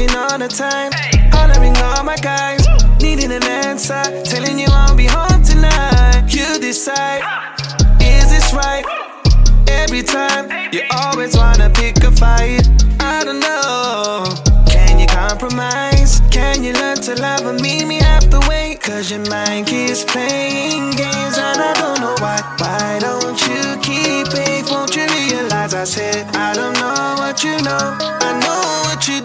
calling all the time, hollering all my guys, needing an answer, telling you I'll be home tonight. You decide, is this right? Every time, you always wanna pick a fight. I don't know, can you compromise? Can you learn to love and meet me halfway? Cause your mind keeps playing games.